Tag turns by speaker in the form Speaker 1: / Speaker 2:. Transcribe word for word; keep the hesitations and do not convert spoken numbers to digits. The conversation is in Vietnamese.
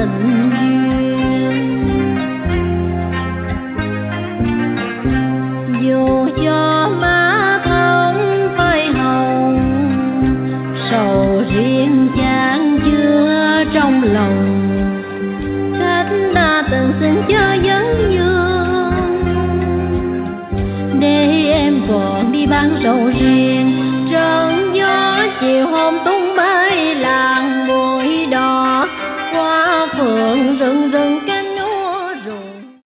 Speaker 1: duyên. Dù cho má không phai hồng, sầu riêng chán chưa trong lòng, khách đã từng xin cho vấn dương, để em còn đi bán sầu riêng. Trơn gió chiều hôm tối